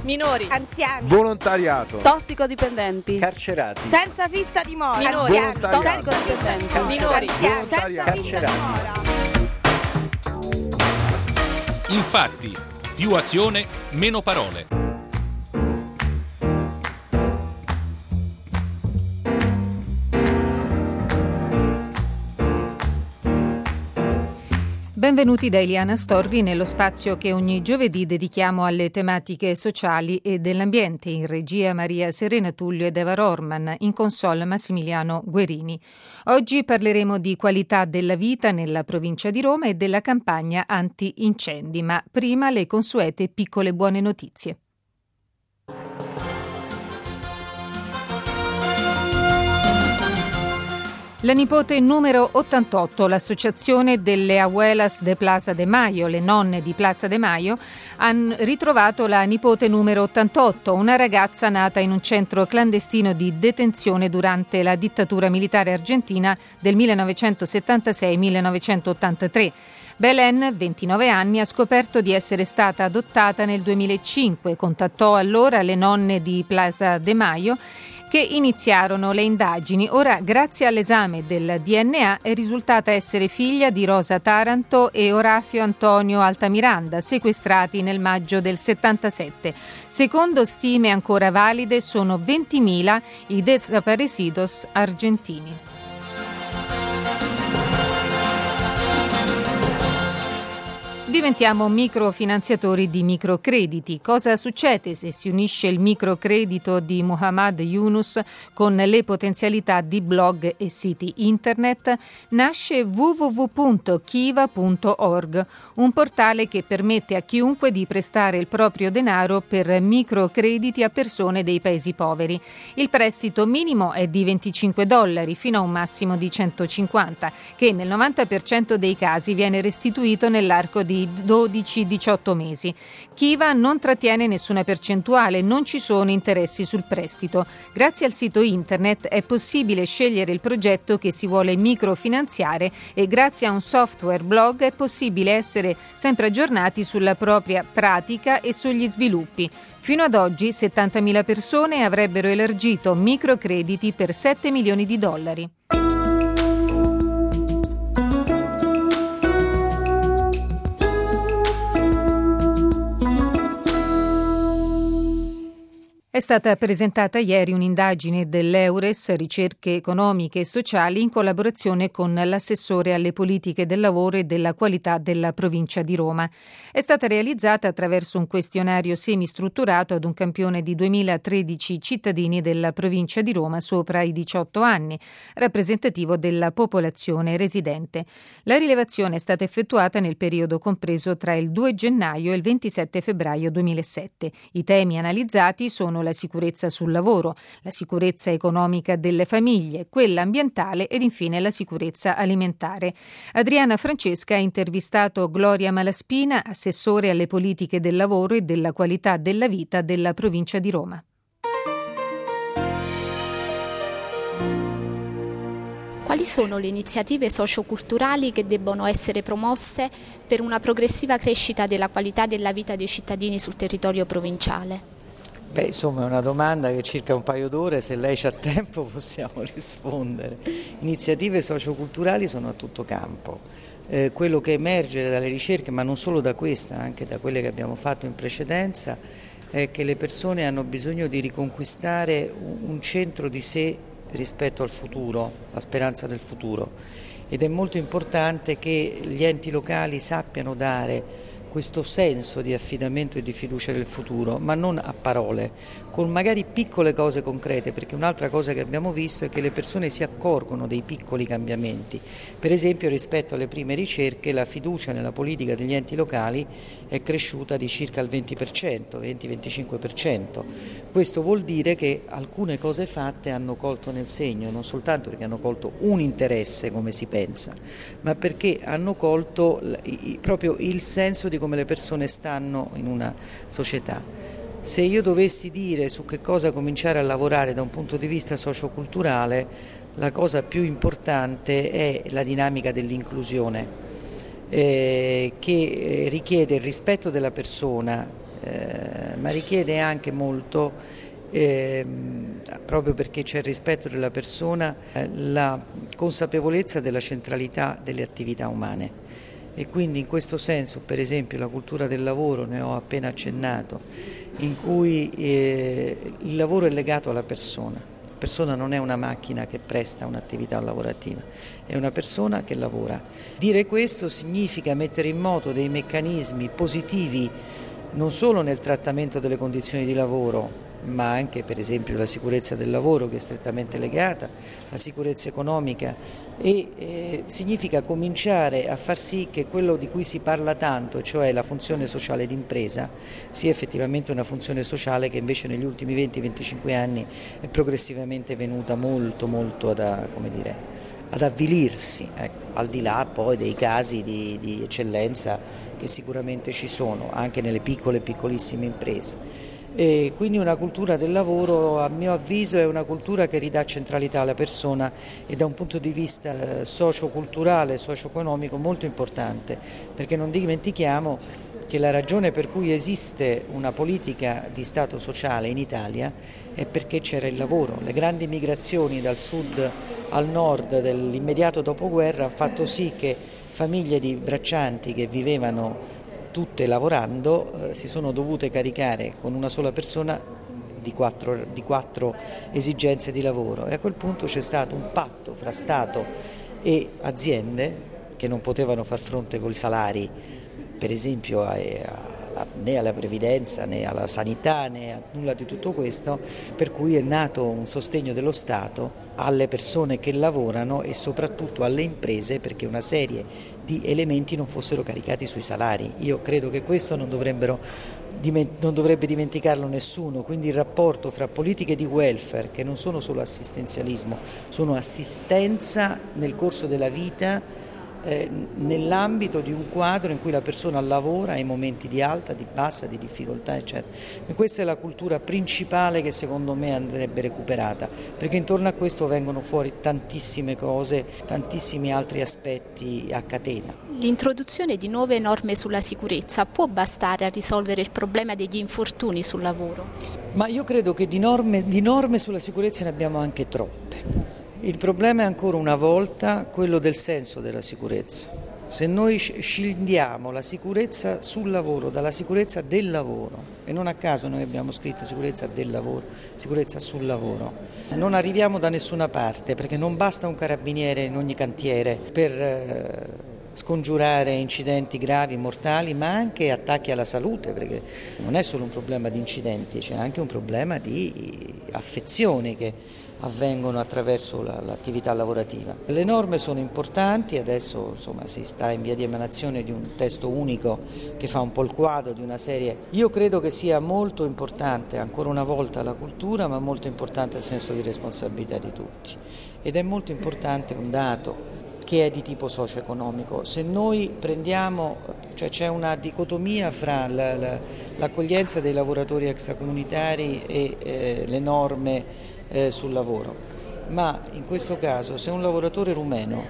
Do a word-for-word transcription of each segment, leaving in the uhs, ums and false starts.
minori, anziani, volontariato, tossicodipendenti, carcerati, senza fissa dimora, minori, volontariato, tossicodipendenti, minori, anziani, senza volontariato. fissa dimora. Infatti, più azione, meno parole. Benvenuti da Eliana Storri nello spazio che ogni giovedì dedichiamo alle tematiche sociali e dell'ambiente. In regia Maria Serena Tullio ed Eva Rorman, in console Massimiliano Guerini. Oggi parleremo di qualità della vita nella provincia di Roma e della campagna anti-incendi, ma prima le consuete piccole buone notizie. La nipote numero ottantotto, l'associazione delle Abuelas de Plaza de Mayo, le nonne di Plaza de Mayo, hanno ritrovato la nipote numero ottantotto, una ragazza nata in un centro clandestino di detenzione durante la dittatura militare argentina del millenovecentosettantasei millenovecentottantatré. Belen, ventinove anni, ha scoperto di essere stata adottata nel duemilacinque. Contattò allora le nonne di Plaza de Mayo che iniziarono le indagini. Ora, grazie all'esame del D N A, è risultata essere figlia di Rosa Taranto e Orazio Antonio Altamiranda, sequestrati nel maggio del settantasette. Secondo stime ancora valide, sono ventimila i desaparecidos argentini. Diventiamo microfinanziatori di microcrediti. Cosa succede se si unisce il microcredito di Muhammad Yunus con le potenzialità di blog e siti internet? Nasce w w w punto kiva punto org, un portale che permette a chiunque di prestare il proprio denaro per microcrediti a persone dei paesi poveri. Il prestito minimo è di venticinque dollari fino a un massimo di centocinquanta, che nel novanta per cento dei casi viene restituito nell'arco di dodici diciotto mesi. Kiva non trattiene nessuna percentuale, non ci sono interessi sul prestito. Grazie al sito internet è possibile scegliere il progetto che si vuole microfinanziare e grazie a un software blog è possibile essere sempre aggiornati sulla propria pratica e sugli sviluppi. Fino ad oggi settantamila persone avrebbero elargito microcrediti per sette milioni di dollari. È stata presentata ieri un'indagine dell'Eures, Ricerche Economiche e Sociali, in collaborazione con l'assessore alle politiche del lavoro e della qualità della provincia di Roma. È stata realizzata attraverso un questionario semistrutturato ad un campione di duemilatredici cittadini della provincia di Roma sopra i diciotto anni, rappresentativo della popolazione residente. La rilevazione è stata effettuata nel periodo compreso tra il due gennaio e il ventisette febbraio duemilasette. I temi analizzati sono la sicurezza sul lavoro, la sicurezza economica delle famiglie, quella ambientale ed infine la sicurezza alimentare. Adriana Francesca ha intervistato Gloria Malaspina, assessore alle politiche del lavoro e della qualità della vita della provincia di Roma. Quali sono le iniziative socioculturali che debbono essere promosse per una progressiva crescita della qualità della vita dei cittadini sul territorio provinciale? Beh, insomma è una domanda che circa un paio d'ore, se lei c'ha tempo possiamo rispondere. Iniziative socioculturali sono a tutto campo. Eh, quello che emerge dalle ricerche, ma non solo da questa, anche da quelle che abbiamo fatto in precedenza, è che le persone hanno bisogno di riconquistare un centro di sé rispetto al futuro, la speranza del futuro. Ed è molto importante che gli enti locali sappiano dare questo senso di affidamento e di fiducia nel futuro, ma non a parole, con magari piccole cose concrete, perché un'altra cosa che abbiamo visto è che le persone si accorgono dei piccoli cambiamenti. Per esempio, rispetto alle prime ricerche, la fiducia nella politica degli enti locali è cresciuta di circa il venti per cento, venti venticinque per cento. Questo vuol dire che alcune cose fatte hanno colto nel segno, non soltanto perché hanno colto un interesse come si pensa, ma perché hanno colto proprio il senso di come le persone stanno in una società. Se io dovessi dire su che cosa cominciare a lavorare da un punto di vista socioculturale, la cosa più importante è la dinamica dell'inclusione, eh, che richiede il rispetto della persona, eh, ma richiede anche molto, eh, proprio perché c'è il rispetto della persona, eh, la consapevolezza della centralità delle attività umane. E quindi in questo senso, per esempio, la cultura del lavoro, ne ho appena accennato, in cui eh, il lavoro è legato alla persona. La persona non è una macchina che presta un'attività lavorativa, è una persona che lavora. Dire questo significa mettere in moto dei meccanismi positivi non solo nel trattamento delle condizioni di lavoro, ma anche per esempio la sicurezza del lavoro, che è strettamente legata, la sicurezza economica, e eh, significa cominciare a far sì che quello di cui si parla tanto, cioè la funzione sociale d'impresa, sia effettivamente una funzione sociale che invece negli ultimi venti venticinque anni è progressivamente venuta molto molto ad, come dire, ad avvilirsi, ecco, al di là poi dei casi di, di eccellenza che sicuramente ci sono anche nelle piccole e piccolissime imprese. E quindi una cultura del lavoro, a mio avviso, è una cultura che ridà centralità alla persona e da un punto di vista socioculturale, socio-economico molto importante, perché non dimentichiamo che la ragione per cui esiste una politica di Stato sociale in Italia è perché c'era il lavoro. Le grandi migrazioni dal sud al nord dell'immediato dopoguerra hanno fatto sì che famiglie di braccianti che vivevano tutte lavorando eh, si sono dovute caricare con una sola persona di quattro, di quattro esigenze di lavoro, e a quel punto c'è stato un patto fra Stato e aziende che non potevano far fronte con i salari, per esempio a, a, né alla previdenza né alla sanità né a nulla di tutto questo, per cui è nato un sostegno dello Stato alle persone che lavorano e soprattutto alle imprese, perché una serie di elementi non fossero caricati sui salari. Io credo che questo non, dovrebbero, non dovrebbe dimenticarlo nessuno, quindi il rapporto fra politiche di welfare, che non sono solo assistenzialismo, sono assistenza nel corso della vita, eh, nell'ambito di un quadro in cui la persona lavora in momenti di alta, di bassa, di difficoltà, eccetera. E questa è la cultura principale che secondo me andrebbe recuperata, perché intorno a questo vengono fuori tantissime cose, tantissimi altri aspetti a catena. L'introduzione di nuove norme sulla sicurezza può bastare a risolvere il problema degli infortuni sul lavoro? Ma io credo che di norme, di norme sulla sicurezza ne abbiamo anche troppe. Il problema è ancora una volta quello del senso della sicurezza. Se noi scindiamo la sicurezza sul lavoro dalla sicurezza del lavoro, e non a caso noi abbiamo scritto sicurezza del lavoro, sicurezza sul lavoro, non arriviamo da nessuna parte, perché non basta un carabiniere in ogni cantiere per eh, scongiurare incidenti gravi, mortali, ma anche attacchi alla salute, perché non è solo un problema di incidenti, c'è anche un problema di affezioni che avvengono attraverso la, l'attività lavorativa. Le norme sono importanti, adesso insomma si sta in via di emanazione di un testo unico che fa un po' il quadro di una serie. Io credo che sia molto importante ancora una volta la cultura, ma molto importante il senso di responsabilità di tutti, ed è molto importante un dato che è di tipo socio-economico. Se noi prendiamo, cioè c'è una dicotomia fra la, la, l'accoglienza dei lavoratori extracomunitari e eh, le norme Eh, sul lavoro, ma in questo caso se un lavoratore rumeno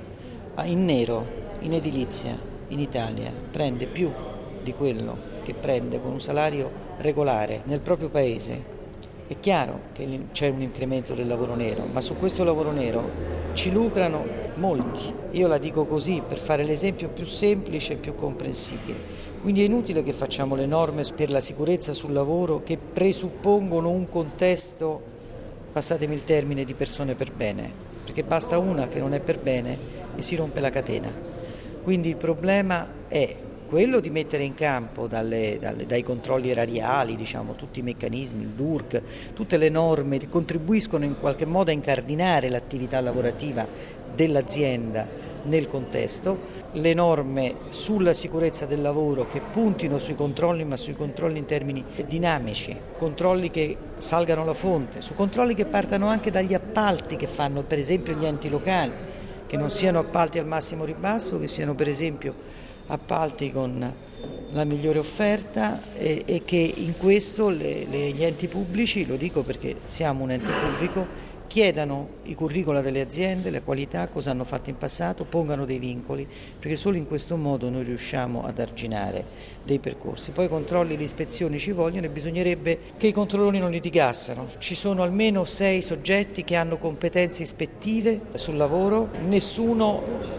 in nero, in edilizia, in Italia prende più di quello che prende con un salario regolare nel proprio paese, è chiaro che c'è un incremento del lavoro nero, ma su questo lavoro nero ci lucrano molti. Io la dico così per fare l'esempio più semplice e più comprensibile. Quindi è inutile che facciamo le norme per la sicurezza sul lavoro che presuppongono un contesto, passatemi il termine, di persone per bene, perché basta una che non è per bene e si rompe la catena. Quindi il problema è quello di mettere in campo dalle, dalle, dai controlli erariali, diciamo, tutti i meccanismi, il D U R C, tutte le norme che contribuiscono in qualche modo a incardinare l'attività lavorativa dell'azienda nel contesto, le norme sulla sicurezza del lavoro che puntino sui controlli, ma sui controlli in termini dinamici, controlli che salgano alla fonte, su controlli che partano anche dagli appalti che fanno per esempio gli enti locali, che non siano appalti al massimo ribasso, che siano per esempio appalti con la migliore offerta e, e che in questo le, le, gli enti pubblici, lo dico perché siamo un ente pubblico, chiedano i curricula delle aziende, la qualità, cosa hanno fatto in passato, pongano dei vincoli, perché solo in questo modo noi riusciamo ad arginare dei percorsi. Poi i controlli, le ispezioni ci vogliono e bisognerebbe che i controllori non litigassero. Ci sono almeno sei soggetti che hanno competenze ispettive sul lavoro, nessuno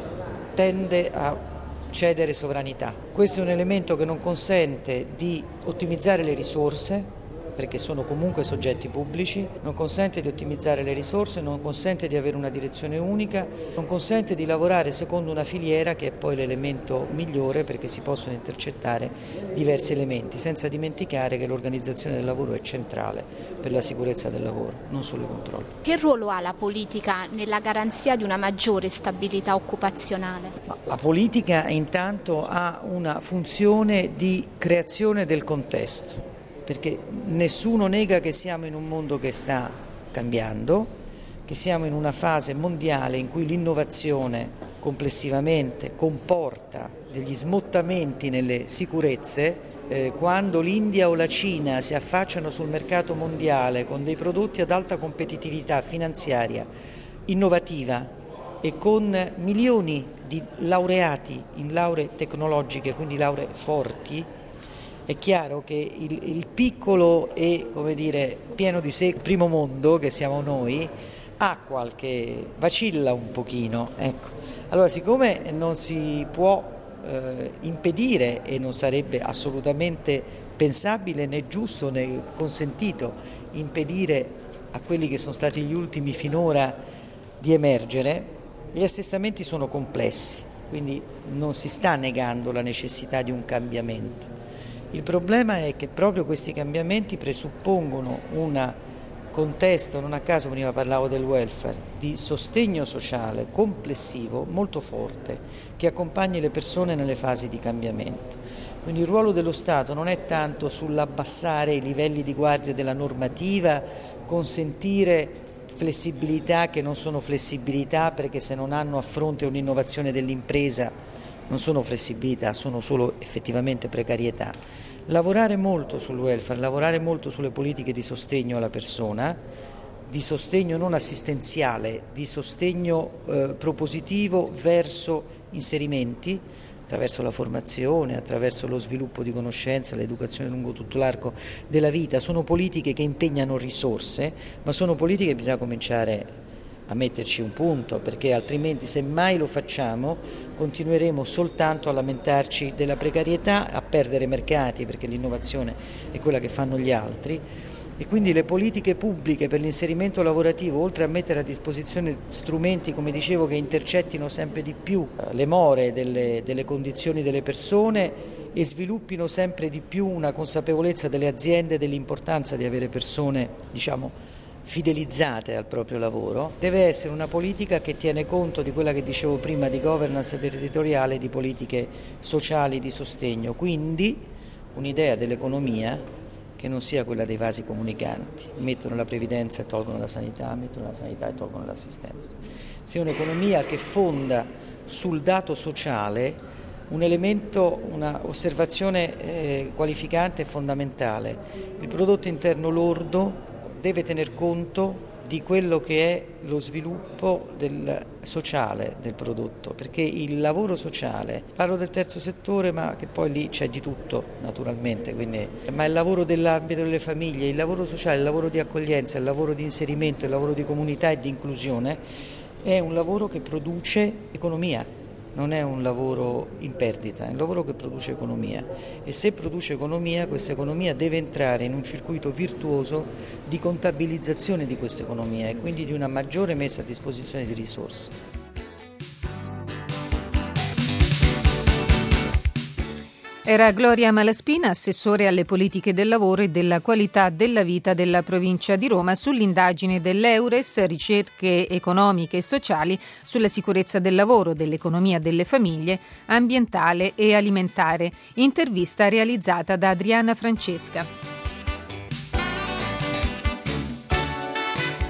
tende a cedere sovranità. Questo è un elemento che non consente di ottimizzare le risorse, perché sono comunque soggetti pubblici, non consente di ottimizzare le risorse, non consente di avere una direzione unica, non consente di lavorare secondo una filiera che è poi l'elemento migliore perché si possono intercettare diversi elementi, senza dimenticare che l'organizzazione del lavoro è centrale per la sicurezza del lavoro, non solo i controlli. Che ruolo ha la politica nella garanzia di una maggiore stabilità occupazionale? La politica intanto ha una funzione di creazione del contesto, perché nessuno nega che siamo in un mondo che sta cambiando, che siamo in una fase mondiale in cui l'innovazione complessivamente comporta degli smottamenti nelle sicurezze. Eh, quando l'India o la Cina si affacciano sul mercato mondiale con dei prodotti ad alta competitività finanziaria, innovativa e con milioni di laureati in lauree tecnologiche, quindi lauree forti, è chiaro che il, il piccolo e, come dire, pieno di sé primo mondo che siamo noi ha qualche vacilla un pochino, ecco. Allora, siccome non si può eh, impedire e non sarebbe assolutamente pensabile né giusto né consentito impedire a quelli che sono stati gli ultimi finora di emergere, gli assestamenti sono complessi, quindi non si sta negando la necessità di un cambiamento. Il problema è che proprio questi cambiamenti presuppongono un contesto, non a caso prima parlavo del welfare, di sostegno sociale complessivo molto forte che accompagni le persone nelle fasi di cambiamento. Quindi il ruolo dello Stato non è tanto sull'abbassare i livelli di guardia della normativa, consentire flessibilità che non sono flessibilità perché se non hanno a fronte un'innovazione dell'impresa non sono flessibilità, sono solo effettivamente precarietà. Lavorare molto sul welfare, lavorare molto sulle politiche di sostegno alla persona, di sostegno non assistenziale, di sostegno eh, propositivo verso inserimenti, attraverso la formazione, attraverso lo sviluppo di conoscenza, l'educazione lungo tutto l'arco della vita. Sono politiche che impegnano risorse, ma sono politiche che bisogna cominciare a metterci un punto, perché altrimenti se mai lo facciamo continueremo soltanto a lamentarci della precarietà, a perdere mercati perché l'innovazione è quella che fanno gli altri e quindi le politiche pubbliche per l'inserimento lavorativo, oltre a mettere a disposizione strumenti, come dicevo, che intercettino sempre di più le more delle, delle condizioni delle persone e sviluppino sempre di più una consapevolezza delle aziende dell'importanza di avere persone, diciamo, fidelizzate al proprio lavoro, deve essere una politica che tiene conto di quella che dicevo prima di governance territoriale, di politiche sociali di sostegno, quindi un'idea dell'economia che non sia quella dei vasi comunicanti, mettono la previdenza e tolgono la sanità, mettono la sanità e tolgono l'assistenza, sia un'economia che fonda sul dato sociale un elemento, una osservazione eh, qualificante e fondamentale. Il prodotto interno lordo deve tener conto di quello che è lo sviluppo del sociale del prodotto, perché il lavoro sociale, parlo del terzo settore ma che poi lì c'è di tutto naturalmente, quindi, ma il lavoro dell'ambito delle famiglie, il lavoro sociale, il lavoro di accoglienza, il lavoro di inserimento, il lavoro di comunità e di inclusione è un lavoro che produce economia. Non è un lavoro in perdita, è un lavoro che produce economia e se produce economia, questa economia deve entrare in un circuito virtuoso di contabilizzazione di questa economia e quindi di una maggiore messa a disposizione di risorse. Era Gloria Malaspina, assessore alle politiche del lavoro e della qualità della vita della provincia di Roma, sull'indagine dell'Eures, ricerche economiche e sociali sulla sicurezza del lavoro, dell'economia delle famiglie, ambientale e alimentare. Intervista realizzata da Adriana Francesca.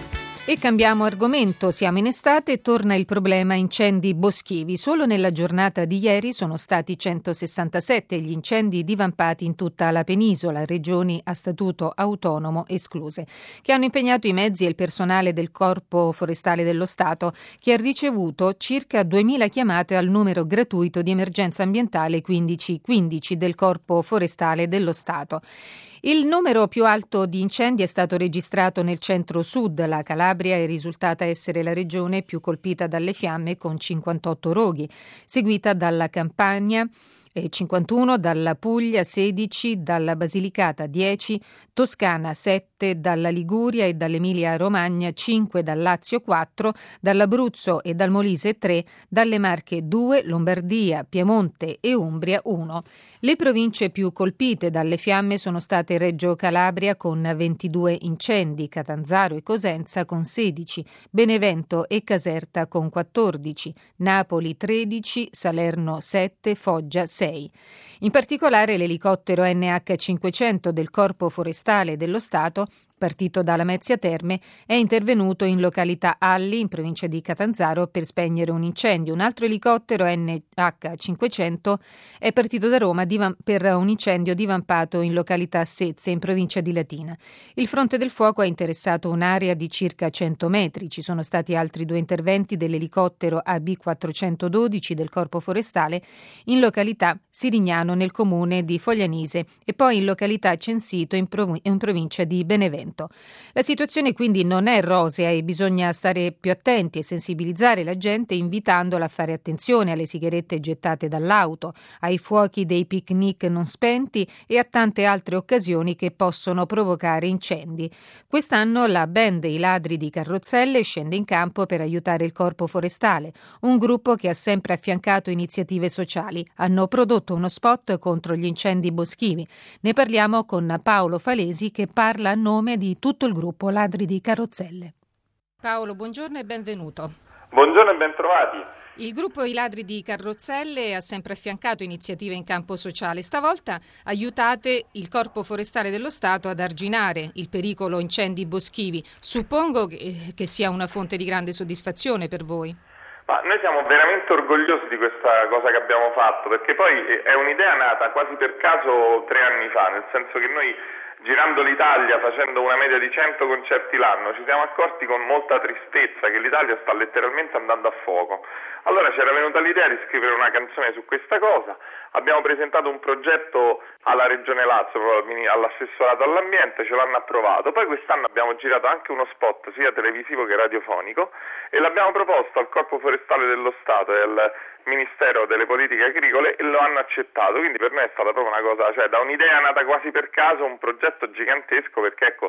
E cambiamo argomento, siamo in estate e torna il problema incendi boschivi. Solo nella giornata di ieri sono stati centosessantasette gli incendi divampati in tutta la penisola, regioni a statuto autonomo escluse, che hanno impegnato i mezzi e il personale del Corpo Forestale dello Stato, che ha ricevuto circa duemila chiamate al numero gratuito di emergenza ambientale quindici quindici del Corpo Forestale dello Stato. Il numero più alto di incendi è stato registrato nel centro-sud. La Calabria è risultata essere la regione più colpita dalle fiamme con cinquantotto roghi, seguita dalla Campania cinquantuno, dalla Puglia sedici, dalla Basilicata dieci, Toscana sette, dalla Liguria e dall'Emilia Romagna cinque, dal Lazio quattro, dall'Abruzzo e dal Molise tre, dalle Marche due, Lombardia, Piemonte e Umbria uno. Le province più colpite dalle fiamme sono state Reggio Calabria con ventidue incendi, Catanzaro e Cosenza con sedici, Benevento e Caserta con quattordici, Napoli tredici, Salerno sette, Foggia sei. In particolare l'elicottero N H cinquecento del Corpo Forestale dello Stato, partito da Lamezia Terme, è intervenuto in località Alli, in provincia di Catanzaro, per spegnere un incendio. Un altro elicottero N H cinquecento è partito da Roma per un incendio divampato in località Sezze, in provincia di Latina. Il fronte del fuoco ha interessato un'area di circa cento metri. Ci sono stati altri due interventi dell'elicottero A B quattrocentododici del Corpo Forestale in località Sirignano, nel comune di Foglianise, e poi in località Censito, in, prov- in provincia di Benevento. La situazione quindi non è rosea e bisogna stare più attenti e sensibilizzare la gente, invitandola a fare attenzione alle sigarette gettate dall'auto, ai fuochi dei picnic non spenti e a tante altre occasioni che possono provocare incendi. Quest'anno la band dei Ladri di Carrozzelle scende in campo per aiutare il Corpo Forestale, un gruppo che ha sempre affiancato iniziative sociali. Hanno prodotto uno spot contro gli incendi boschivi. Ne parliamo con Paolo Falesi, che parla a nome di tutto il gruppo Ladri di Carrozzelle. Paolo, buongiorno e benvenuto. Buongiorno e bentrovati. Il gruppo I Ladri di Carrozzelle ha sempre affiancato iniziative in campo sociale. Stavolta aiutate il Corpo Forestale dello Stato ad arginare il pericolo incendi boschivi. Suppongo che, che sia una fonte di grande soddisfazione per voi. Ma noi siamo veramente orgogliosi di questa cosa che abbiamo fatto, perché poi è un'idea nata quasi per caso tre anni fa, nel senso che noi, girando l'Italia, facendo una media di cento concerti l'anno, ci siamo accorti con molta tristezza che l'Italia sta letteralmente andando a fuoco. Allora c'era venuta l'idea di scrivere una canzone su questa cosa, abbiamo presentato un progetto alla Regione Lazio, all'assessorato all'ambiente, ce l'hanno approvato, poi quest'anno abbiamo girato anche uno spot sia televisivo che radiofonico e l'abbiamo proposto al Corpo Forestale dello Stato e al Ministero delle Politiche Agricole e lo hanno accettato, quindi per noi è stata proprio una cosa, cioè da un'idea nata quasi per caso, un progetto gigantesco, perché ecco,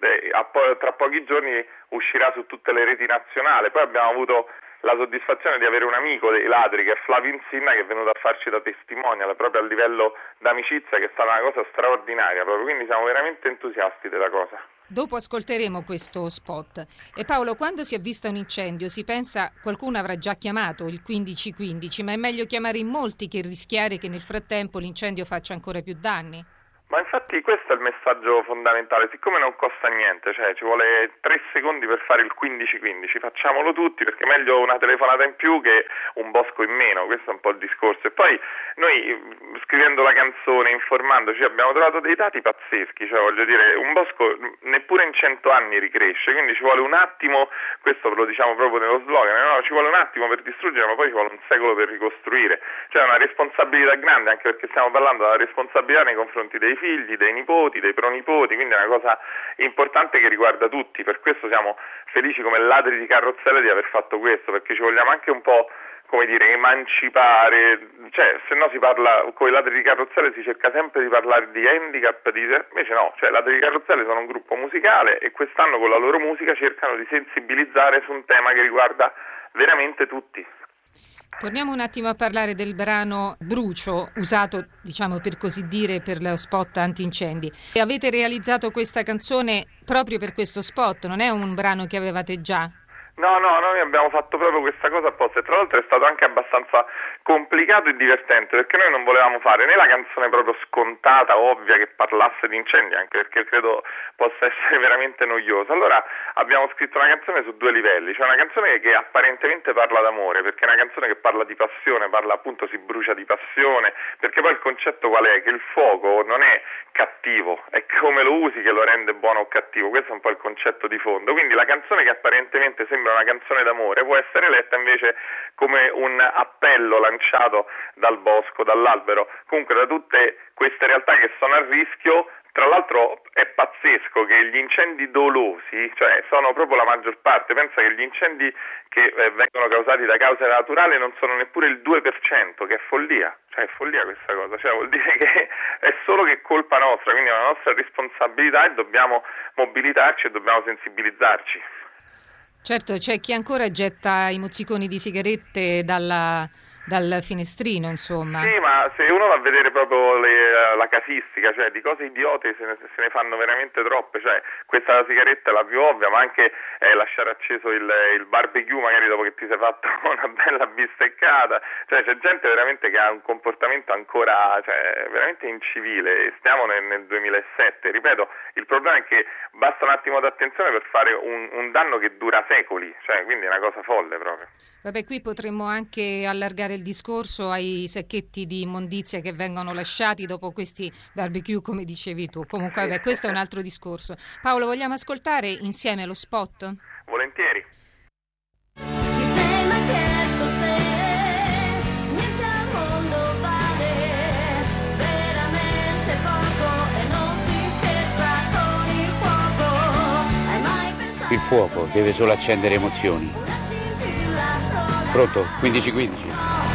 tra pochi giorni uscirà su tutte le reti nazionali. Poi abbiamo avuto la soddisfazione di avere un amico dei Ladri, che è Flavio Insinna, che è venuto a farci da testimonial proprio a livello d'amicizia, che è stata una cosa straordinaria proprio, quindi siamo veramente entusiasti della cosa. Dopo ascolteremo questo spot. E Paolo, quando si avvista un incendio si pensa qualcuno avrà già chiamato il quindici quindici, ma è meglio chiamare in molti che rischiare che nel frattempo l'incendio faccia ancora più danni? Ma infatti questo è il messaggio fondamentale, siccome non costa niente, cioè ci vuole tre secondi per fare il quindici quindici, facciamolo tutti, perché è meglio una telefonata in più che un bosco in meno, questo è un po' il discorso. E poi noi, scrivendo la canzone, informandoci, abbiamo trovato dei dati pazzeschi, cioè voglio dire, un bosco neppure in cento anni ricresce, quindi ci vuole un attimo, questo lo diciamo proprio nello slogan, no? Ci vuole un attimo per distruggere, ma poi ci vuole un secolo per ricostruire, cioè è una responsabilità grande, anche perché stiamo parlando della responsabilità nei confronti dei figli, dei nipoti, dei pronipoti, quindi è una cosa importante che riguarda tutti. Per questo siamo felici come Ladri di Carrozzelle di aver fatto questo, perché ci vogliamo anche un po', come dire, emancipare, cioè se no si parla, con i Ladri di Carrozzelle si cerca sempre di parlare di handicap, di... invece no, cioè Ladri di Carrozzelle sono un gruppo musicale e quest'anno con la loro musica cercano di sensibilizzare su un tema che riguarda veramente tutti. Torniamo un attimo a parlare del brano Brucio, usato, diciamo per così dire, per lo spot antincendi. E avete realizzato questa canzone proprio per questo spot, non è un brano che avevate già? No, no, noi abbiamo fatto proprio questa cosa apposta e tra l'altro è stato anche abbastanza complicato e divertente, perché noi non volevamo fare né la canzone proprio scontata, ovvia, che parlasse di incendi, anche perché credo possa essere veramente noiosa. Allora abbiamo scritto una canzone su due livelli, cioè una canzone che apparentemente parla d'amore, perché è una canzone che parla di passione, parla appunto, si brucia di passione, perché poi il concetto qual è? Che il fuoco non è cattivo, è come lo usi che lo rende buono o cattivo, questo è un po' il concetto di fondo. Quindi la canzone che apparentemente sembra una canzone d'amore può essere letta invece come un appello lanciato dal bosco, dall'albero, comunque da tutte queste realtà che sono a rischio. Tra l'altro è pazzesco che gli incendi dolosi, cioè sono proprio la maggior parte, pensa che gli incendi che eh, vengono causati da cause naturali non sono neppure il due per cento, che è follia, cioè è follia questa cosa, cioè vuol dire che è solo che colpa nostra, quindi è una nostra responsabilità e dobbiamo mobilitarci e dobbiamo sensibilizzarci. Certo, c'è chi ancora getta i mozziconi di sigarette dalla... dal finestrino, insomma. Sì, ma se uno va a vedere proprio le, la casistica, cioè di cose idiote se ne, se ne fanno veramente troppe, cioè questa sigaretta è la più ovvia, ma anche eh, lasciare acceso il, il barbecue magari dopo che ti sei fatto una bella bisteccata, cioè c'è gente veramente che ha un comportamento ancora, cioè veramente incivile, stiamo nel, nel duemilasette, ripeto, il problema è che basta un attimo d'attenzione per fare un, un danno che dura secoli, cioè quindi è una cosa folle proprio. Vabbè, qui potremmo anche allargare il discorso ai sacchetti di immondizia che vengono lasciati dopo questi barbecue, come dicevi tu. Comunque, vabbè, questo è un altro discorso. Paolo, vogliamo ascoltare insieme lo spot? Volentieri. Il fuoco deve solo accendere emozioni. Pronto? quindici quindici.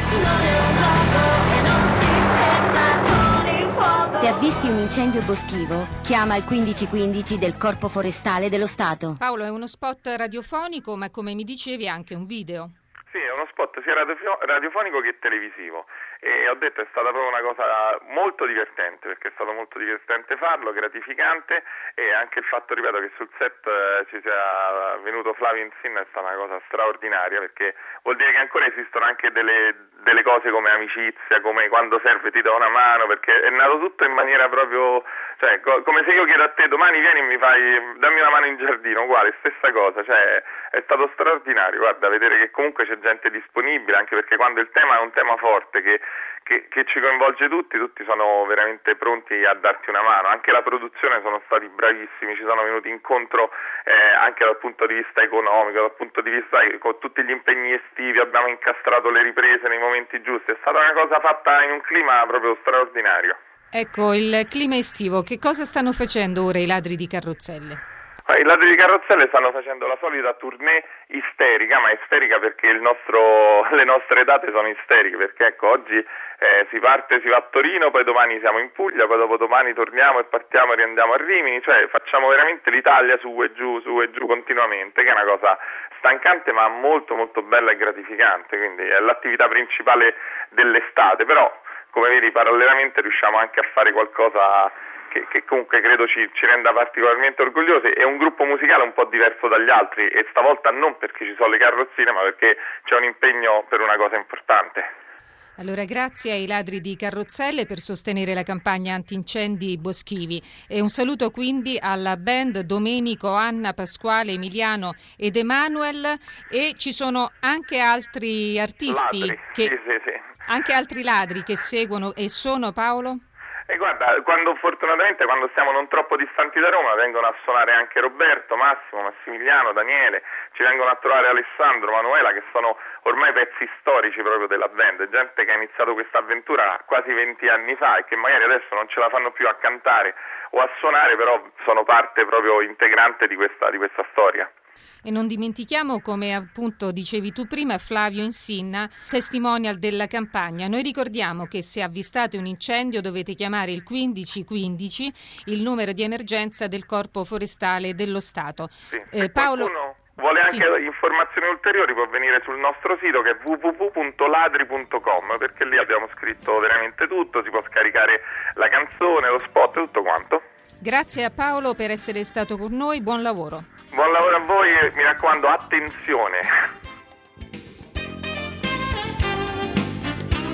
Se avvisti un incendio boschivo, chiama il quindici quindici del Corpo Forestale dello Stato. Paolo, è uno spot radiofonico, ma come mi dicevi anche un video. Sì, è uno spot sia radiofonico che televisivo e ho detto è stata proprio una cosa molto divertente, perché è stato molto divertente farlo, gratificante, e anche il fatto, ripeto, che sul set eh, ci sia venuto Flavio Insinna è stata una cosa straordinaria, perché vuol dire che ancora esistono anche delle, delle cose come amicizia, come quando serve ti do una mano, perché è nato tutto in maniera proprio, cioè co- come se io chiedo a te domani vieni e mi fai, dammi una mano in giardino, uguale, stessa cosa, cioè è stato straordinario, guarda, vedere che comunque c'è gente disponibile, anche perché quando il tema è un tema forte che, che, che ci coinvolge tutti, tutti sono veramente pronti a darti una mano, anche la produzione sono stati bravissimi, ci sono venuti incontro eh, anche dal punto di vista economico, dal punto di vista con tutti gli impegni estivi, abbiamo incastrato le riprese nei momenti giusti, è stata una cosa fatta in un clima proprio straordinario. Ecco, il clima estivo, che cosa stanno facendo ora i ladri di carrozzelle? I ladri di carrozzelle stanno facendo la solita tournée isterica, ma isterica perché il nostro, le nostre date sono isteriche, perché ecco oggi eh, si parte, si va a Torino, poi domani siamo in Puglia, poi dopodomani torniamo e partiamo e riandiamo a Rimini, cioè facciamo veramente l'Italia su e giù, su e giù continuamente, che è una cosa stancante ma molto molto bella e gratificante, quindi è l'attività principale dell'estate, però come vedi parallelamente riusciamo anche a fare qualcosa Che, che comunque credo ci, ci renda particolarmente orgogliosi. È un gruppo musicale un po' diverso dagli altri e stavolta non perché ci sono le carrozzine ma perché c'è un impegno per una cosa importante. Allora grazie ai ladri di carrozzelle per sostenere la campagna antincendi boschivi e un saluto quindi alla band Domenico, Anna, Pasquale, Emiliano ed Emanuel, e ci sono anche altri artisti, ladri, che, sì, sì, sì. anche altri ladri che seguono e sono, Paolo? E guarda, quando fortunatamente quando stiamo non troppo distanti da Roma vengono a suonare anche Roberto, Massimo, Massimiliano, Daniele, ci vengono a trovare Alessandro, Manuela, che sono ormai pezzi storici proprio della band, gente che ha iniziato questa avventura quasi venti anni fa e che magari adesso non ce la fanno più a cantare o a suonare, però sono parte proprio integrante di questa, di questa storia. E non dimentichiamo, come appunto dicevi tu prima, Flavio Insinna, testimonial della campagna. Noi ricordiamo che se avvistate un incendio dovete chiamare il quindici quindici, il numero di emergenza del Corpo Forestale dello Stato. Sì, eh, Paolo vuole anche sì. informazioni ulteriori, può venire sul nostro sito che è w w w punto ladri punto com, perché lì abbiamo scritto veramente tutto, si può scaricare la canzone, lo spot, tutto quanto. Grazie a Paolo per essere stato con noi, buon lavoro. Buon lavoro a voi e mi raccomando, attenzione.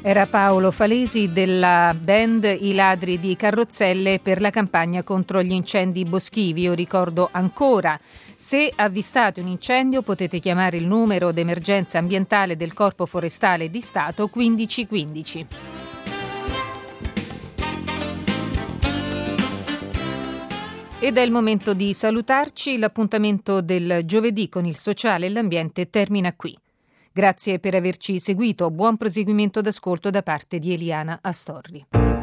Era Paolo Falesi della band I Ladri di Carrozzelle per la campagna contro gli incendi boschivi. Io ricordo ancora, se avvistate un incendio potete chiamare il numero d'emergenza ambientale del Corpo Forestale di Stato quindici quindici. Ed è il momento di salutarci. L'appuntamento del giovedì con il sociale e l'ambiente termina qui. Grazie per averci seguito. Buon proseguimento d'ascolto da parte di Eliana Astorri.